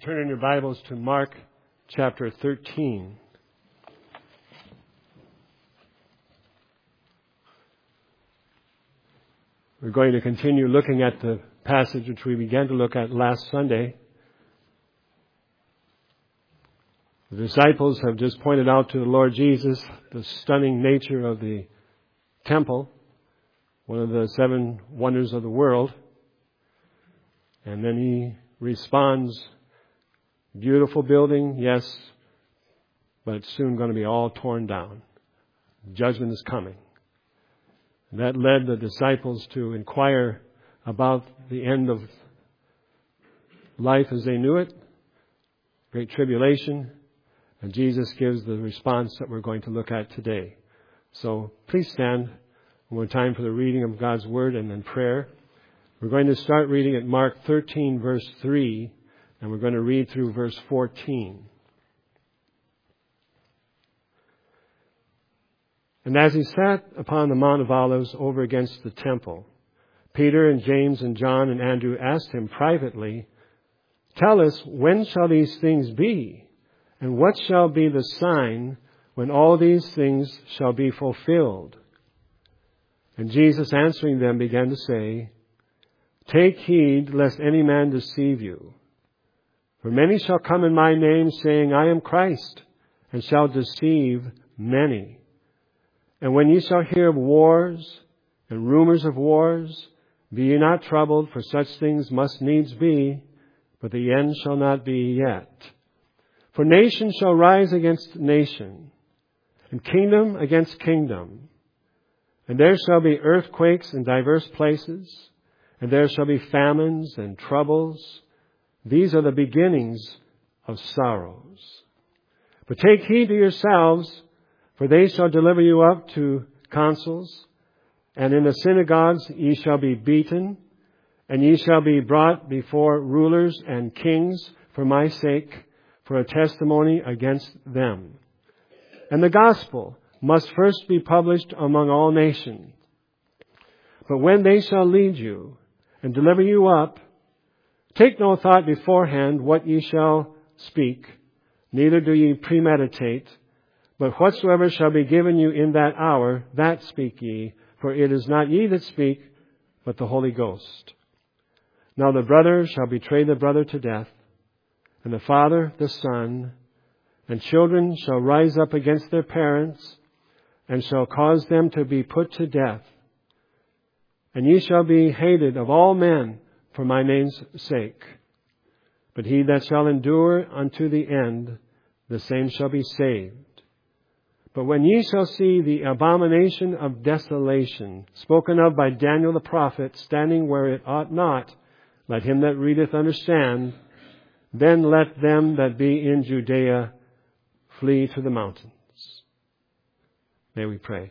Turn in your Bibles to Mark chapter 13. We're going to continue looking at the passage which we began to look at last Sunday. The disciples have just pointed out to the Lord Jesus the stunning nature of the temple, one of the 7 wonders of the world. And then he responds, beautiful building, yes, but it's soon going to be all torn down. Judgment is coming. And that led the disciples to inquire about the end of life as they knew it, great tribulation, and Jesus gives the response that we're going to look at today. So please stand one more time for the reading of God's Word and then prayer. We're going to start reading at Mark 13, verse 3, and we're going to read through verse 14. And as he sat upon the Mount of Olives over against the temple, Peter and James and John and Andrew asked him privately, "Tell us, when shall these things be? And what shall be the sign when all these things shall be fulfilled?" And Jesus answering them began to say, "Take heed lest any man deceive you. For many shall come in my name, saying, I am Christ, and shall deceive many. And when ye shall hear of wars and rumors of wars, be ye not troubled, for such things must needs be, but the end shall not be yet. For nation shall rise against nation, and kingdom against kingdom. And there shall be earthquakes in divers places, and there shall be famines and troubles. These are the beginnings of sorrows. But take heed to yourselves, for they shall deliver you up to councils, and in the synagogues ye shall be beaten, and ye shall be brought before rulers and kings for my sake, for a testimony against them. And the gospel must first be published among all nations. But when they shall lead you and deliver you up, take no thought beforehand what ye shall speak, neither do ye premeditate, but whatsoever shall be given you in that hour, that speak ye, for it is not ye that speak, but the Holy Ghost. Now the brother shall betray the brother to death, and the father the son, and children shall rise up against their parents, and shall cause them to be put to death. And ye shall be hated of all men for my name's sake. But he that shall endure unto the end, the same shall be saved. But when ye shall see the abomination of desolation, spoken of by Daniel the prophet, standing where it ought not, let him that readeth understand, then let them that be in Judea flee to the mountains. May we pray.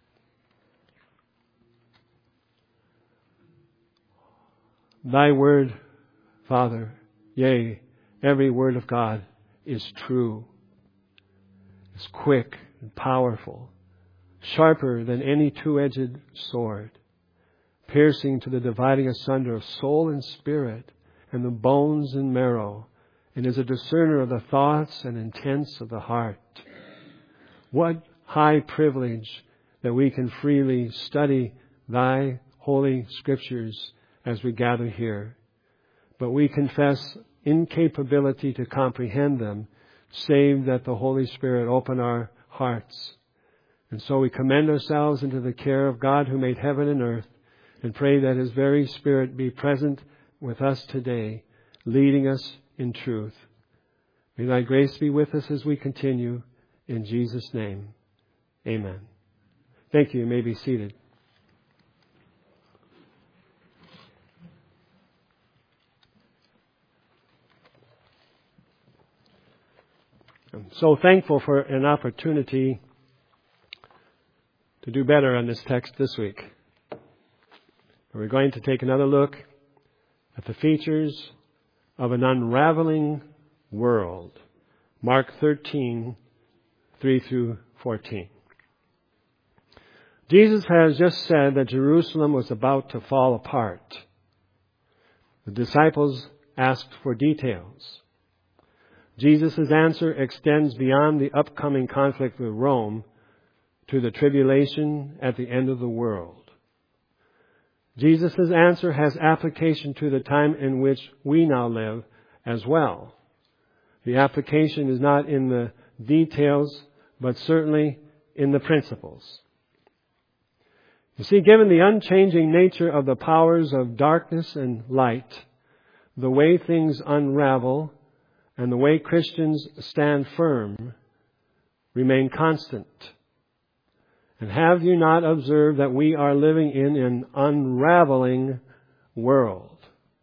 Thy word, Father, yea, every word of God is true, is quick and powerful, sharper than any two-edged sword, piercing to the dividing asunder of soul and spirit, and the bones and marrow, and is a discerner of the thoughts and intents of the heart. What high privilege that we can freely study thy holy scriptures as we gather here. But we confess incapability to comprehend them, save that the Holy Spirit open our hearts. And so we commend ourselves into the care of God who made heaven and earth, and pray that His very Spirit be present with us today, leading us in truth. May thy grace be with us as we continue. In Jesus' name, amen. Thank you. You may be seated. I'm so thankful for an opportunity to do better on this text this week. We're going to take another look at the features of an unraveling world. Mark 13, 3 through 14. Jesus has just said that Jerusalem was about to fall apart. The disciples asked for details. Jesus' answer extends beyond the upcoming conflict with Rome to the tribulation at the end of the world. Jesus' answer has application to the time in which we now live as well. The application is not in the details, but certainly in the principles. You see, given the unchanging nature of the powers of darkness and light, the way things unravel and the way Christians stand firm remain constant. And have you not observed that we are living in an unraveling world?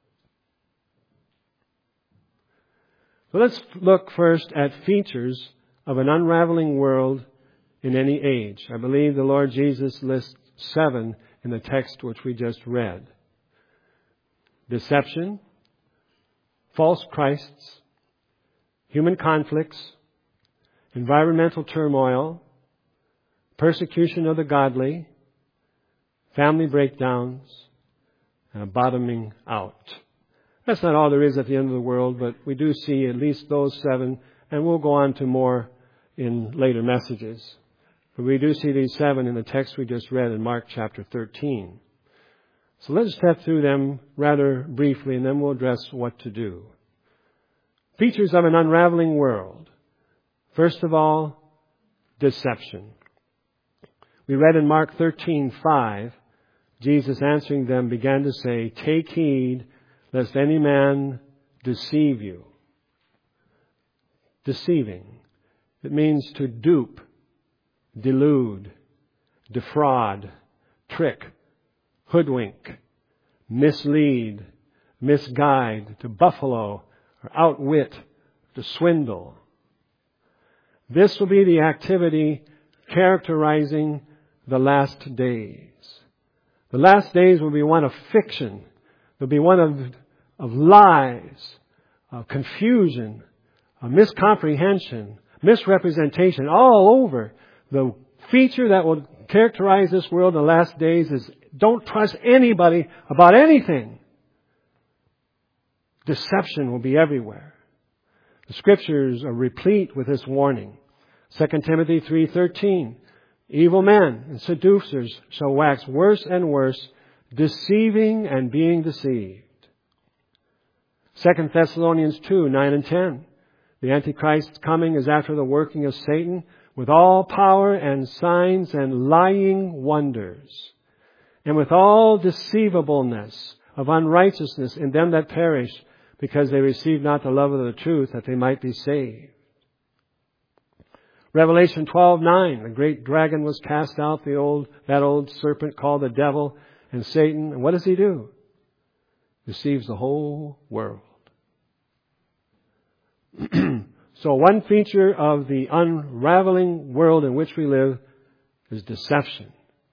So let's look first at features of an unraveling world in any age. I believe the Lord Jesus lists 7 in the text which we just read. Deception, false Christs, human conflicts, environmental turmoil, persecution of the godly, family breakdowns, and a bottoming out. That's not all there is at the end of the world, but we do see at least those 7, and we'll go on to more in later messages. But we do see these 7 in the text we just read in Mark chapter 13. So let's step through them rather briefly, and then we'll address what to do. Features of an unraveling world. First of all, deception. We read in Mark 13:5, Jesus answering them began to say, "Take heed lest any man deceive you." Deceiving. It means to dupe, delude, defraud, trick, hoodwink, mislead, misguide, to buffalo, or outwit, to swindle. This will be the activity characterizing the last days. The last days will be one of fiction. There'll be one of lies, of confusion, of miscomprehension, misrepresentation all over. The feature that will characterize this world in the last days is don't trust anybody about anything. Deception will be everywhere. The Scriptures are replete with this warning. 2 Timothy 3:13, evil men and seducers shall wax worse and worse, deceiving and being deceived. 2 Thessalonians 2:9 and 10, the Antichrist's coming is after the working of Satan with all power and signs and lying wonders, and with all deceivableness of unrighteousness in them that perish, because they receive not the love of the truth, that they might be saved. Revelation 12:9, the great dragon was cast out, that old serpent called the devil and Satan. And what does he do? Deceives the whole world. So one feature of the unraveling world in which we live is deception.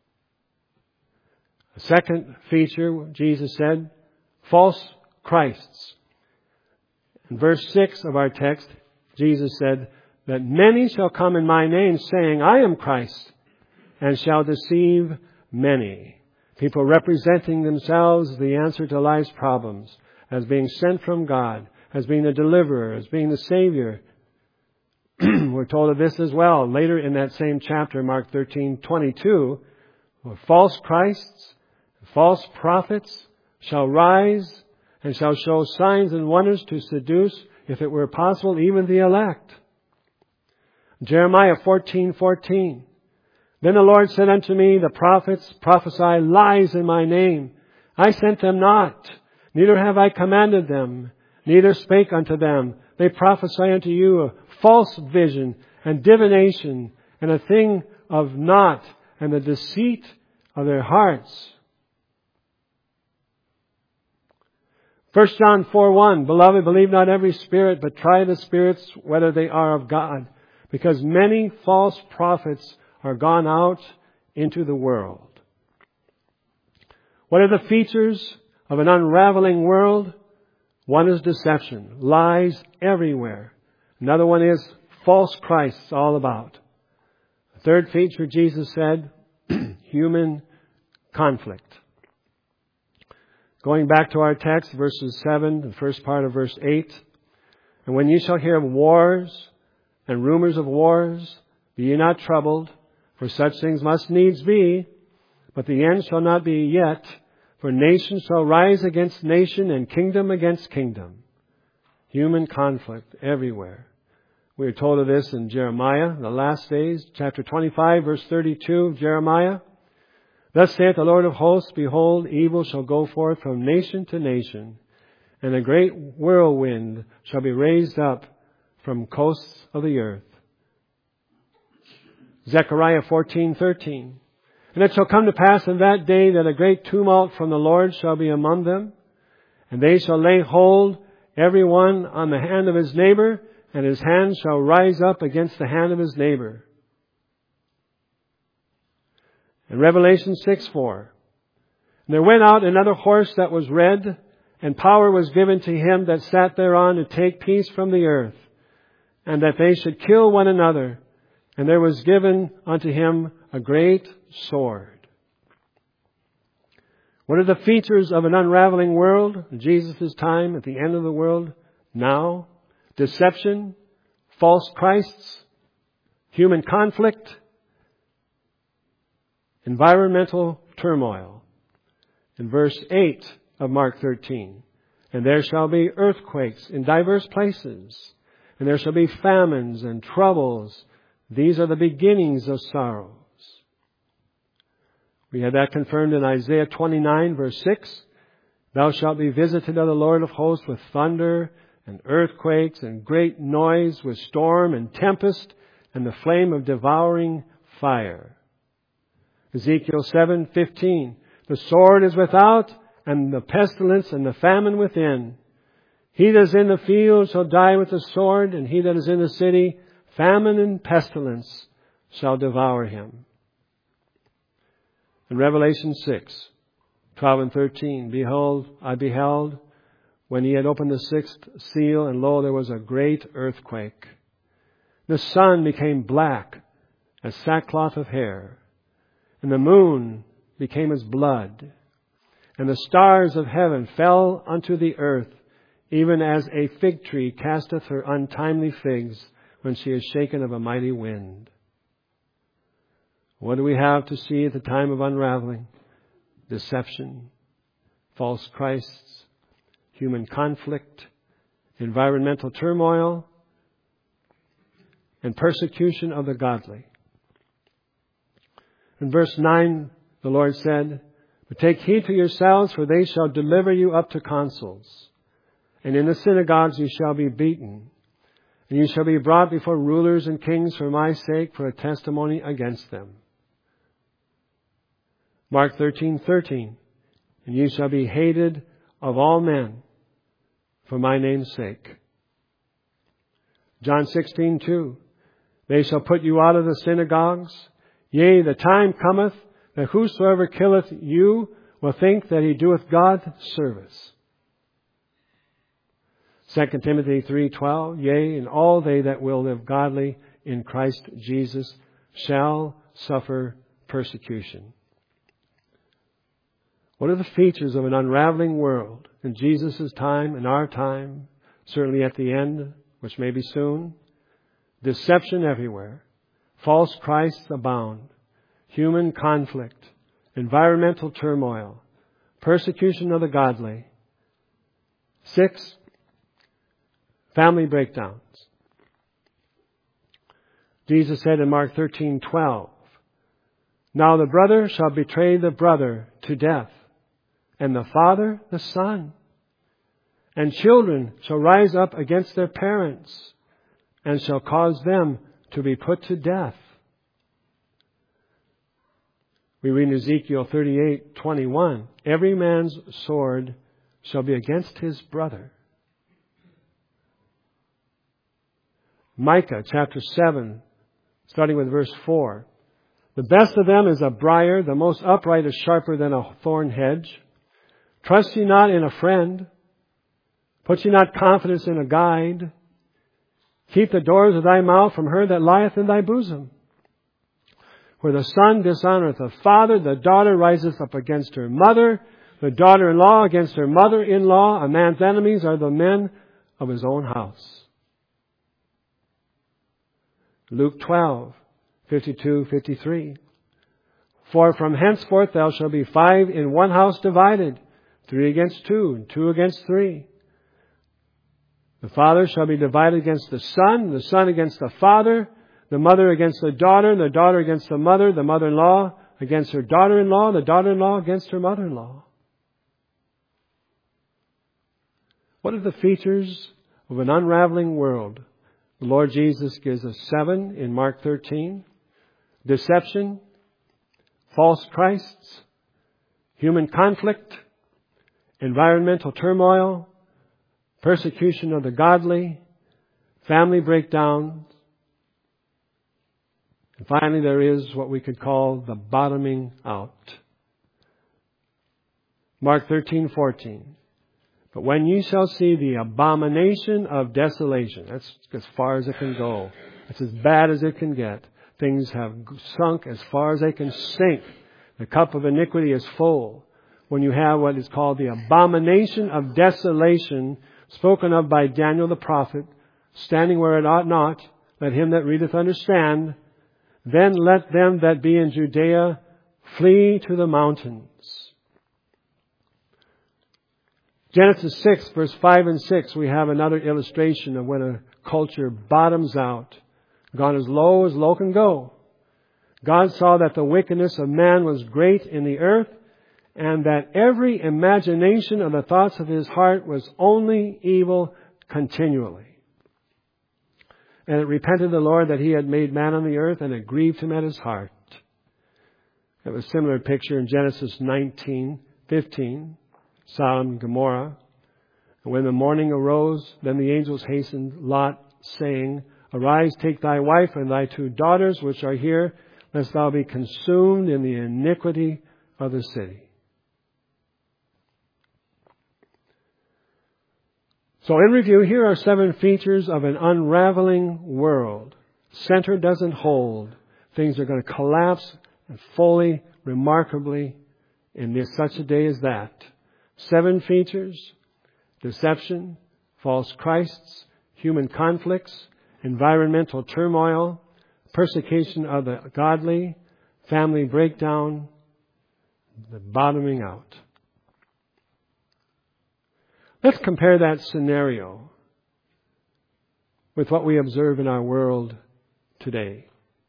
A second feature, Jesus said, false Christs. In verse 6 of our text, Jesus said that many shall come in my name saying, I am Christ, and shall deceive many. People representing themselves the answer to life's problems as being sent from God, as being the deliverer, as being the Savior. We're told of this as well later in that same chapter, Mark 13:22, where false Christs, false prophets shall rise and shall show signs and wonders to seduce, if it were possible, even the elect. Jeremiah 14:14. Then the Lord said unto me, the prophets prophesy lies in my name. I sent them not, neither have I commanded them, neither spake unto them. They prophesy unto you a false vision and divination, and a thing of naught, and the deceit of their hearts. 1 John 4:1, Beloved, believe not every spirit, but try the spirits whether they are of God, because many false prophets are gone out into the world. What are the features of an unraveling world? One is deception, lies everywhere. Another one is false Christs all about. The third feature, Jesus said, human conflict. Going back to our text, verses 7, the first part of verse 8. And when ye shall hear of wars and rumors of wars, be ye not troubled, for such things must needs be, but the end shall not be yet, for nation shall rise against nation and kingdom against kingdom. Human conflict everywhere. We are told of this in Jeremiah, the last days, chapter 25, verse 32 of Jeremiah. Thus saith the Lord of hosts, behold, evil shall go forth from nation to nation, and a great whirlwind shall be raised up from coasts of the earth. Zechariah 14:13. And it shall come to pass in that day that a great tumult from the Lord shall be among them, and they shall lay hold every one on the hand of his neighbor, and his hand shall rise up against the hand of his neighbor. In Revelation 6:4. And there went out another horse that was red, and power was given to him that sat thereon to take peace from the earth, and that they should kill one another. And there was given unto him a great sword. What are the features of an unraveling world in Jesus' time, at the end of the world now? Deception, false Christs, human conflict, environmental turmoil. In verse 8 of Mark 13, and there shall be earthquakes in diverse places, and there shall be famines and troubles. These are the beginnings of sorrows. We had that confirmed in Isaiah 29, verse 6. Thou shalt be visited of the Lord of hosts with thunder and earthquakes and great noise, with storm and tempest and the flame of devouring fire. Ezekiel 7:15. The sword is without, and the pestilence and the famine within. He that is in the field shall die with the sword, and he that is in the city, famine and pestilence shall devour him. In Revelation 6:12 and 13, behold, I beheld, when he had opened the sixth seal, and lo, there was a great earthquake. The sun became black as sackcloth of hair, and the moon became as blood, and the stars of heaven fell unto the earth, even as a fig tree casteth her untimely figs when she is shaken of a mighty wind. What do we have to see at the time of unraveling? Deception, false Christs, human conflict, environmental turmoil, and persecution of the godly. In verse 9, the Lord said, but take heed to yourselves, for they shall deliver you up to consuls, and in the synagogues you shall be beaten, and you shall be brought before rulers and kings for my sake, for a testimony against them. Mark 13:13, and you shall be hated of all men for my name's sake. John 16:2, they shall put you out of the synagogues. Yea, the time cometh that whosoever killeth you will think that he doeth God service. 2 Timothy 3:12, yea, and all they that will live godly in Christ Jesus shall suffer persecution. What are the features of an unraveling world in Jesus' time, in our time, certainly at the end, which may be soon? Deception everywhere. False Christs abound. Human conflict. Environmental turmoil. Persecution of the godly. 6, family breakdowns. Jesus said in Mark 13:12, now the brother shall betray the brother to death, and the father the son. And children shall rise up against their parents, and shall cause them to be put to death. We read in Ezekiel 38:21, every man's sword shall be against his brother. Micah chapter 7, starting with verse 4. The best of them is a briar, the most upright is sharper than a thorn hedge. Trust ye not in a friend. Put ye not confidence in a guide. Keep the doors of thy mouth from her that lieth in thy bosom. Where the son dishonoreth the father, the daughter riseth up against her mother, the daughter-in-law against her mother-in-law. A man's enemies are the men of his own house. Luke 12:52-53. For from henceforth there shall be 5 in one house divided, 3 against 2, and 2 against 3. The father shall be divided against the son against the father, the mother against the daughter against the mother-in-law against her daughter-in-law, the daughter-in-law against her mother-in-law. What are the features of an unraveling world? The Lord Jesus gives us 7 in Mark 13. Deception, false Christs, human conflict, environmental turmoil, persecution of the godly, family breakdowns, and finally there is what we could call the bottoming out. Mark 13:14. But when you shall see the abomination of desolation, that's as far as it can go. It's as bad as it can get. Things have sunk as far as they can sink. The cup of iniquity is full. When you have what is called the abomination of desolation, spoken of by Daniel the prophet, standing where it ought not, let him that readeth understand, then let them that be in Judea flee to the mountains. Genesis 6, verse 5 and 6, we have another illustration of when a culture bottoms out. Gone as low can go. God saw that the wickedness of man was great in the earth, and that every imagination of the thoughts of his heart was only evil continually. And it repented the Lord that he had made man on the earth, and it grieved him at his heart. It was a similar picture in Genesis 19:15, Sodom and Gomorrah. And when the morning arose, then the angels hastened Lot, saying, Arise, take thy wife and thy 2 daughters, which are here, lest thou be consumed in the iniquity of the city. So in review, here are 7 features of an unraveling world. Center doesn't hold. Things are going to collapse and fully, remarkably in such a day as that. 7 features: deception, false Christs, human conflicts, environmental turmoil, persecution of the godly, family breakdown, the bottoming out. Let's compare that scenario with what we observe in our world today.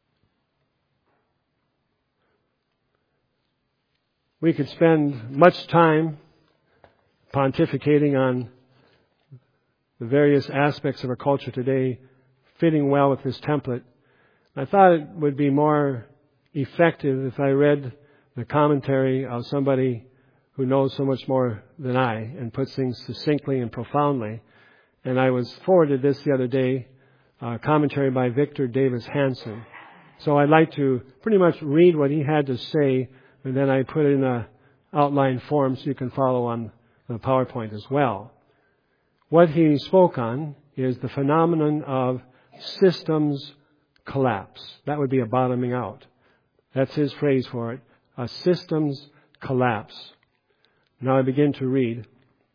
We could spend much time pontificating on the various aspects of our culture today fitting well with this template. I thought it would be more effective if I read the commentary of somebody who knows so much more than I and puts things succinctly and profoundly. And I was forwarded this the other day, a commentary by Victor Davis Hanson. So I'd like to pretty much read what he had to say, and then I put it in an outline form so you can follow on the PowerPoint as well. What he spoke on is the phenomenon of systems collapse. That would be a bottoming out. That's his phrase for it, a systems collapse. Now I begin to read.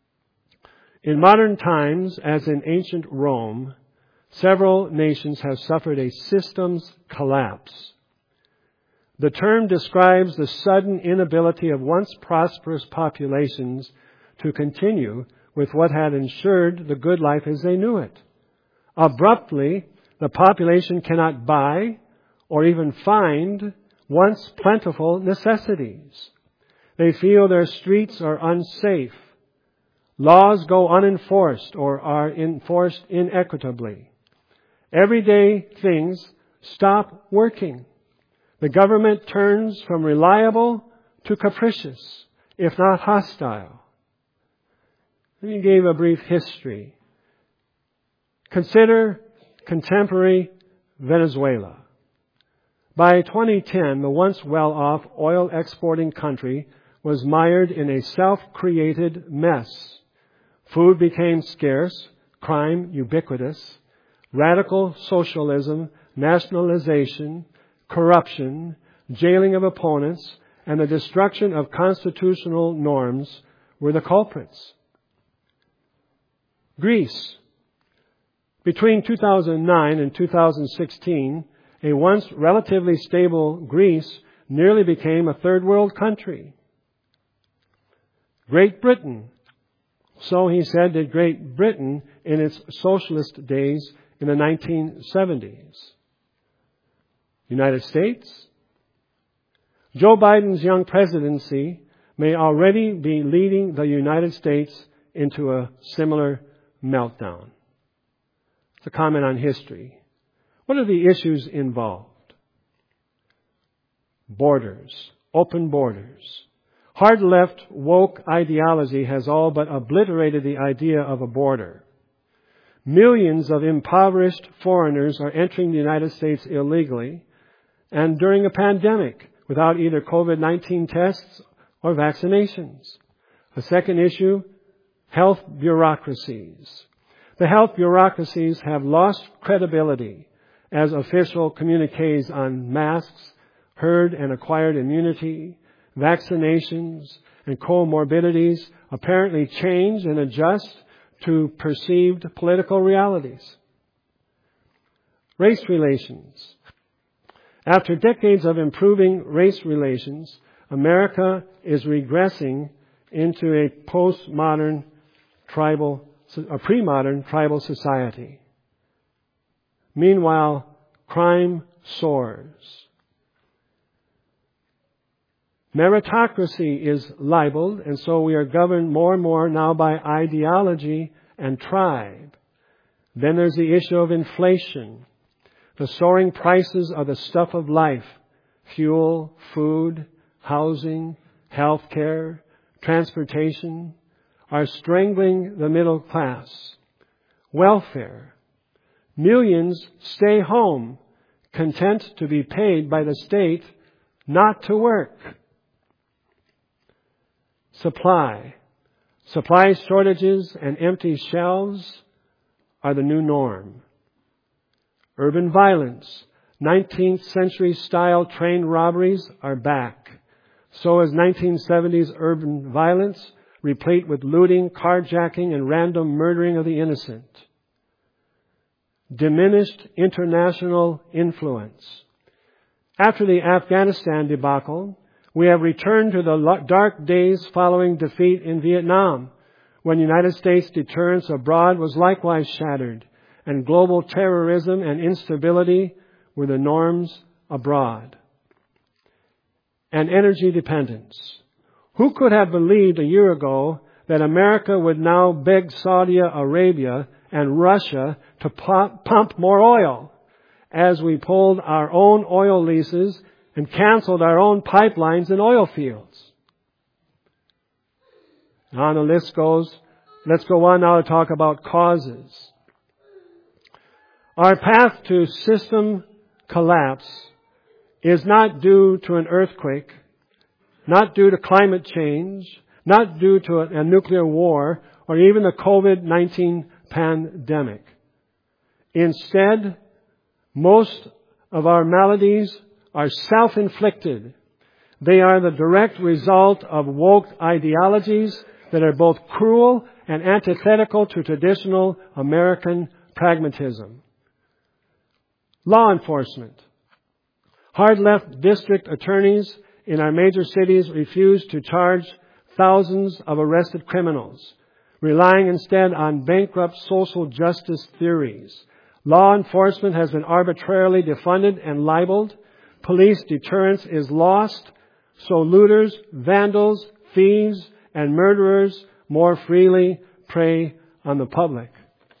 In modern times, as in ancient Rome, several nations have suffered a systems collapse. The term describes the sudden inability of once prosperous populations to continue with what had ensured the good life as they knew it. Abruptly, the population cannot buy or even find once plentiful necessities. They feel their streets are unsafe. Laws go unenforced or are enforced inequitably. Everyday things stop working. The government turns from reliable to capricious, if not hostile. And he gave a brief history. Consider contemporary Venezuela. By 2010, the once well-off oil exporting country was mired in a self-created mess. Food became scarce, crime ubiquitous, radical socialism, nationalization, corruption, jailing of opponents, and the destruction of constitutional norms were the culprits. Greece. Between 2009 and 2016, a once relatively stable Greece nearly became a third world country. Great Britain, so he said, did Great Britain in its socialist days in the 1970s. United States? Joe Biden's young presidency may already be leading the United States into a similar meltdown. It's a comment on history. What are the issues involved? Borders, open borders. Hard left woke ideology has all but obliterated the idea of a border. Millions of impoverished foreigners are entering the United States illegally and during a pandemic without either COVID-19 tests or vaccinations. A second issue, health bureaucracies. The health bureaucracies have lost credibility as official communiques on masks, herd and acquired immunity, vaccinations, and comorbidities apparently change and adjust to perceived political realities. Race relations. After decades of improving race relations, America is regressing into a pre-modern tribal society. Meanwhile, crime soars. Meritocracy is libeled, and so we are governed more and more now by ideology and tribe. Then there's the issue of inflation. The soaring prices of the stuff of life, fuel, food, housing, health care, transportation, are strangling the middle class. Welfare. Millions stay home, content to be paid by the state not to work. Supply. Supply shortages and empty shelves are the new norm. Urban violence. 19th century style train robberies are back. So is 1970s urban violence, replete with looting, carjacking, and random murdering of the innocent. Diminished international influence. After the Afghanistan debacle, we have returned to the dark days following defeat in Vietnam, when United States deterrence abroad was likewise shattered, and global terrorism and instability were the norms abroad. And energy dependence. Who could have believed a year ago that America would now beg Saudi Arabia and Russia to pump more oil as we pulled our own oil leases and canceled our own pipelines and oil fields? On the list goes. Let's go on now to talk about causes. Our path to system collapse is not due to an earthquake, not due to climate change, not due to a nuclear war, or even the COVID-19 pandemic. Instead, most of our maladies are self-inflicted. They are the direct result of woke ideologies that are both cruel and antithetical to traditional American pragmatism. Law enforcement. Hard left district attorneys in our major cities refuse to charge thousands of arrested criminals, relying instead on bankrupt social justice theories. Law enforcement has been arbitrarily defunded and libeled. Police deterrence is lost, so looters, vandals, thieves, and murderers more freely prey on the public.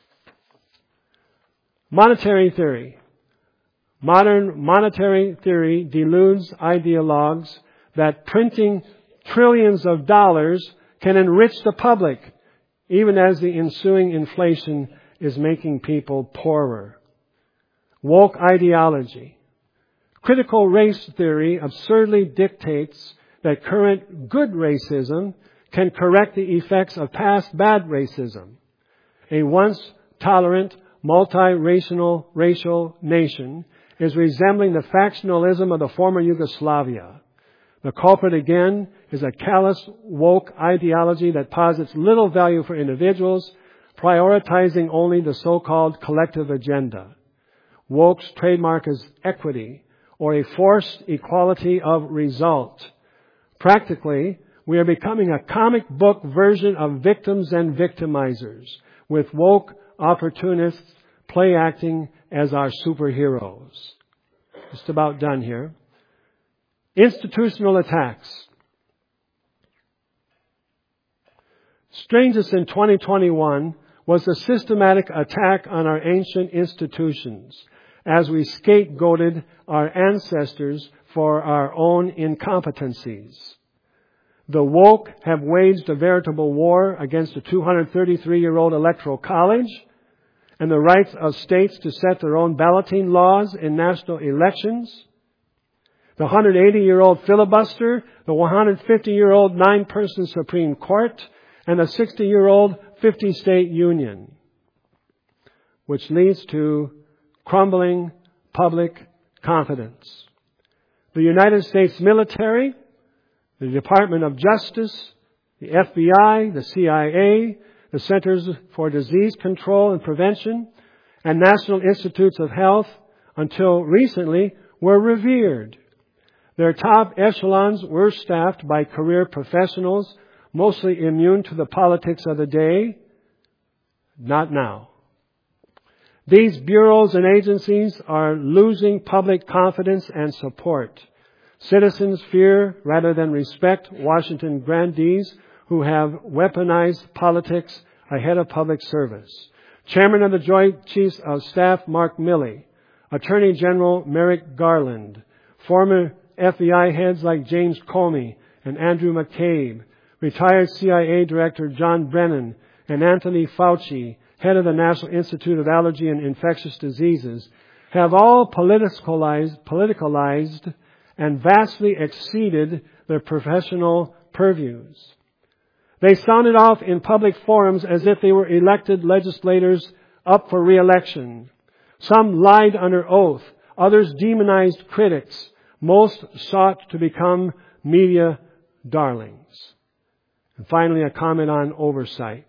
Monetary theory. Modern monetary theory deludes ideologues that printing trillions of dollars can enrich the public, even as the ensuing inflation is making people poorer. Woke ideology. Critical race theory absurdly dictates that current good racism can correct the effects of past bad racism. A once tolerant, racial nation is resembling the factionalism of the former Yugoslavia. The culprit again is a callous, woke ideology that posits little value for individuals, prioritizing only the so-called collective agenda. Woke's trademark is equity, or a forced equality of result. Practically, we are becoming a comic book version of victims and victimizers, with woke opportunists play acting as our superheroes. Just about done here. Institutional attacks. Strangest in 2021 was the systematic attack on our ancient institutions as we scapegoated our ancestors for our own incompetencies. The woke have waged a veritable war against the 233-year-old Electoral College and the rights of states to set their own balloting laws in national elections, the 180-year-old filibuster, the 150-year-old 9-person Supreme Court, and the 60-year-old 50-state union, which leads to crumbling public confidence. The United States military, the Department of Justice, the FBI, the CIA, the Centers for Disease Control and Prevention, and National Institutes of Health, until recently, were revered. Their top echelons were staffed by career professionals, mostly immune to the politics of the day. Not now. These bureaus and agencies are losing public confidence and support. Citizens fear rather than respect Washington grandees who have weaponized politics ahead of public service. Chairman of the Joint Chiefs of Staff Mark Milley, Attorney General Merrick Garland, former FBI heads like James Comey and Andrew McCabe, retired CIA Director John Brennan, and Anthony Fauci, head of the National Institute of Allergy and Infectious Diseases, have all politicalized and vastly exceeded their professional purviews. They sounded off in public forums as if they were elected legislators up for re-election. Some lied under oath. Others demonized critics. Most sought to become media darlings. And finally, a comment on oversight.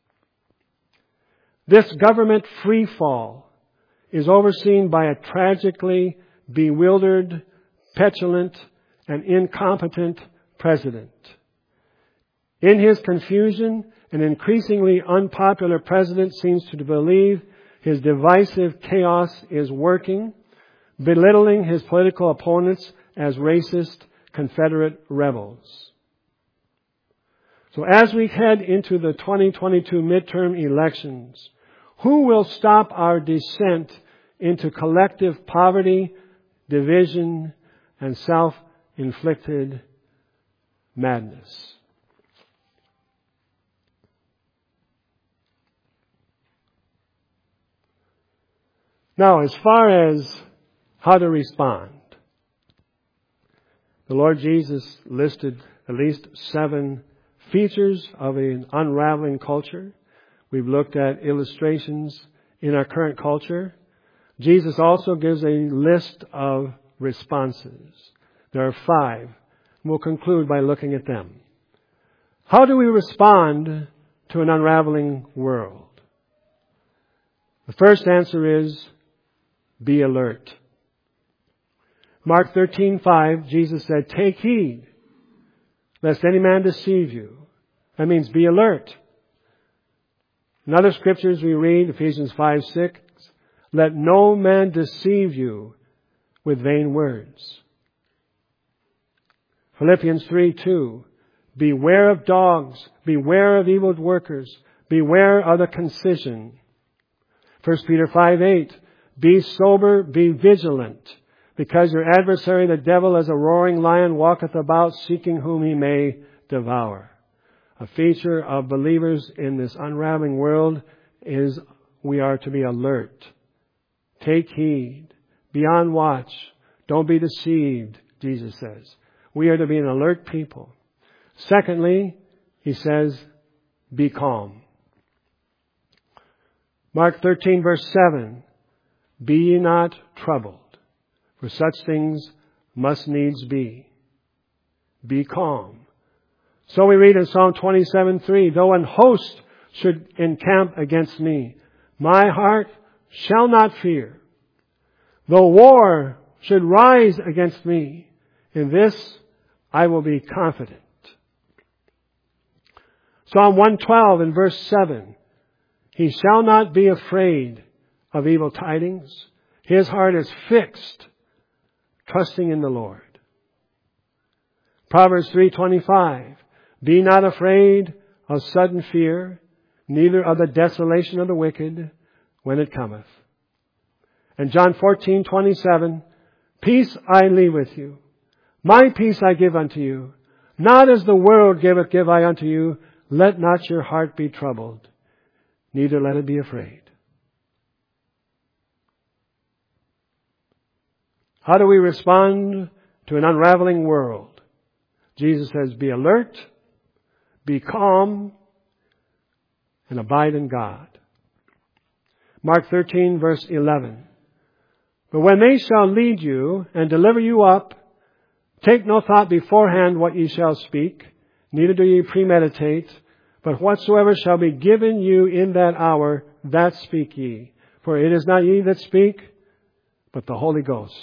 This government freefall is overseen by a tragically bewildered, petulant, and incompetent president. In his confusion, an increasingly unpopular president seems to believe his divisive chaos is working, belittling his political opponents as racist Confederate rebels. So as we head into the 2022 midterm elections, who will stop our descent into collective poverty, division, and self-inflicted madness? Now, as far as how to respond, the Lord Jesus listed at least 7 features of an unraveling culture. We've looked at illustrations in our current culture. Jesus also gives a list of responses. There are 5. We'll conclude by looking at them. How do we respond to an unraveling world? The first answer is be alert. Mark 13:5, Jesus said, "Take heed, lest any man deceive you." That means be alert. In other scriptures we read, Ephesians 5:6, "Let no man deceive you with vain words." Philippians 3:2, "Beware of dogs, beware of evil workers, beware of the concision." 1 Peter 5:8, "Be sober, be vigilant, because your adversary the devil as a roaring lion walketh about, seeking whom he may devour." A feature of believers in this unraveling world is we are to be alert. Take heed. Be on watch. Don't be deceived, Jesus says. We are to be an alert people. Secondly, he says, be calm. Mark 13 verse 7, "Be ye not troubled, for such things must needs be." Be calm. So we read in Psalm 27:3, "Though an host should encamp against me, my heart shall not fear. Though war should rise against me, in this I will be confident. Psalm 112 in verse 7. He shall not be afraid of evil tidings. His heart is fixed, trusting in the Lord. Proverbs 3:25. Be not afraid of sudden fear, neither of the desolation of the wicked when it cometh. And John 14:27. Peace I leave with you. My peace I give unto you. Not as the world giveth, give I unto you. Let not your heart be troubled, neither let it be afraid. How do we respond to an unraveling world? Jesus says, be alert, be calm, and abide in God. Mark 13, verse 11. But when they shall lead you and deliver you up, take no thought beforehand what ye shall speak, neither do ye premeditate, but whatsoever shall be given you in that hour, that speak ye. For it is not ye that speak, but the Holy Ghost.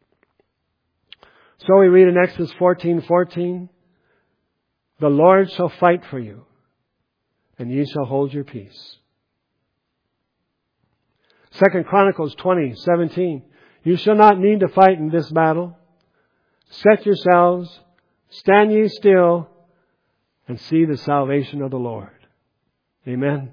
So we read in Exodus 14:14, the Lord shall fight for you, and ye shall hold your peace. 2 Chronicles 20:17, you shall not need to fight in this battle. Set yourselves, stand ye still, and see the salvation of the Lord. Amen.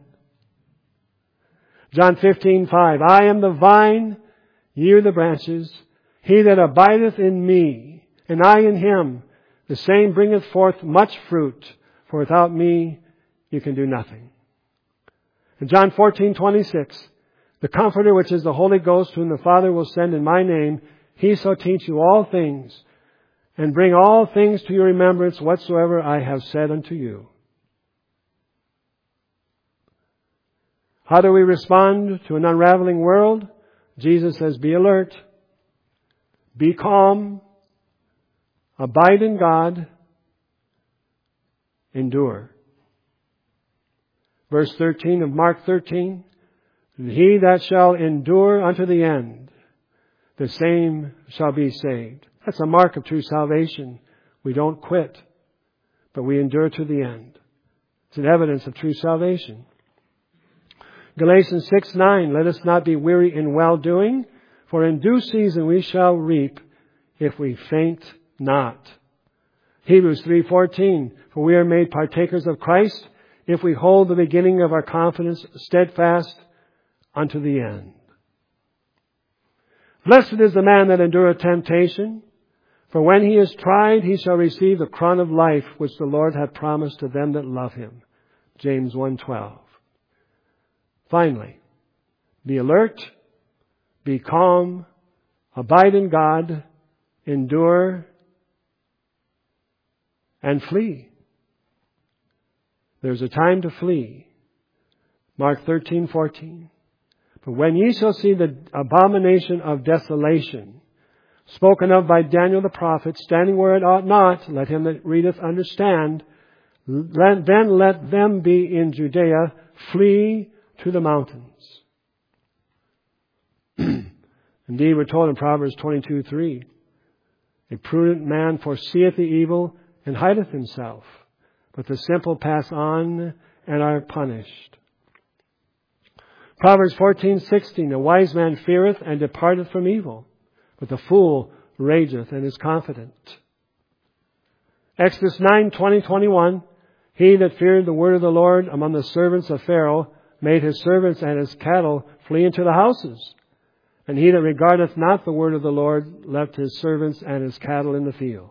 John 15:5, I am the vine, ye are the branches. He that abideth in me, and I in him, the same bringeth forth much fruit, for without me you can do nothing. And John 14:26, the Comforter, which is the Holy Ghost, whom the Father will send in my name, he shall teach you all things, and bring all things to your remembrance whatsoever I have said unto you. How do we respond to an unraveling world? Jesus says, be alert, be calm, abide in God, endure. Verse 13 of Mark 13, he that shall endure unto the end, the same shall be saved. That's a mark of true salvation. We don't quit, but we endure to the end. It's an evidence of true salvation. Galatians 6:9, let us not be weary in well-doing, for in due season we shall reap if we faint not. Hebrews 3:14, for we are made partakers of Christ if we hold the beginning of our confidence steadfast unto the end. Blessed is the man that endureth temptation, for when he is tried, he shall receive the crown of life which the Lord hath promised to them that love him. James 1:12. Finally, be alert, be calm, abide in God, endure, and flee. There's a time to flee. Mark 13:14. But when ye shall see the abomination of desolation, spoken of by Daniel the prophet, standing where it ought not, let him that readeth understand, then let them be in Judea, flee to the mountains. Indeed, we're told in Proverbs 22:3, a prudent man foreseeth the evil and hideth himself, but the simple pass on and are punished. Proverbs 14:16, a wise man feareth and departeth from evil, but the fool rageth and is confident. Exodus 9:20-21, he that feared the word of the Lord among the servants of Pharaoh made his servants and his cattle flee into the houses. And he that regardeth not the word of the Lord left his servants and his cattle in the field.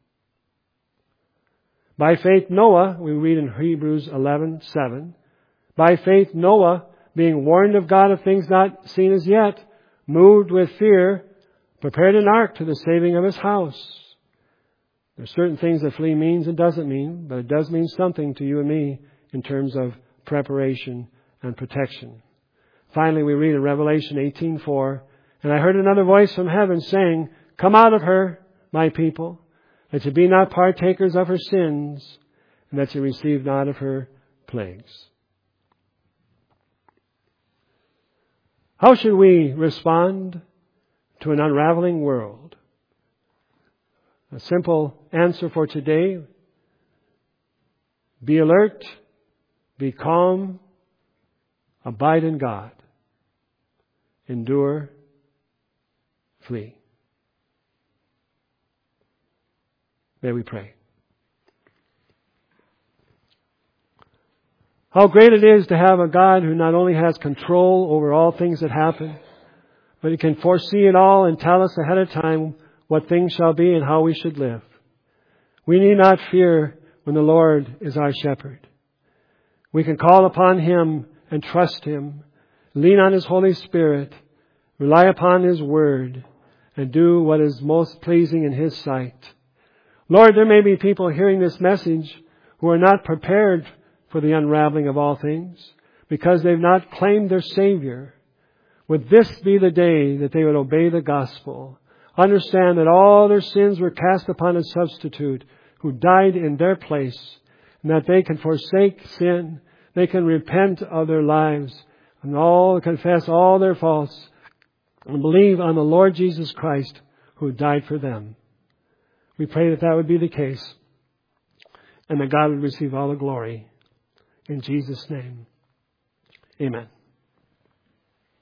By faith Noah, we read in Hebrews 11:7, by faith Noah, being warned of God of things not seen as yet, moved with fear, prepared an ark to the saving of his house. There are certain things that flee means and doesn't mean, but it does mean something to you and me in terms of preparation and protection. Finally, we read in Revelation 18:4, and I heard another voice from heaven saying, come out of her, my people, that ye be not partakers of her sins, and that ye receive not of her plagues. How should we respond to an unraveling world. A simple answer for today: be alert, be calm, abide in God, endure, flee. May we pray. How great it is to have a God who not only has control over all things that happen, but He can foresee it all and tell us ahead of time what things shall be and how we should live. We need not fear when the Lord is our shepherd. We can call upon Him and trust Him, lean on His Holy Spirit, rely upon His Word, and do what is most pleasing in His sight. Lord, there may be people hearing this message who are not prepared for the unraveling of all things because they've not claimed their Savior. Would this be the day that they would obey the gospel, understand that all their sins were cast upon a substitute who died in their place, and that they can forsake sin, they can repent of their lives, and all confess all their faults, and believe on the Lord Jesus Christ who died for them. We pray that that would be the case, and that God would receive all the glory. In Jesus' name, amen.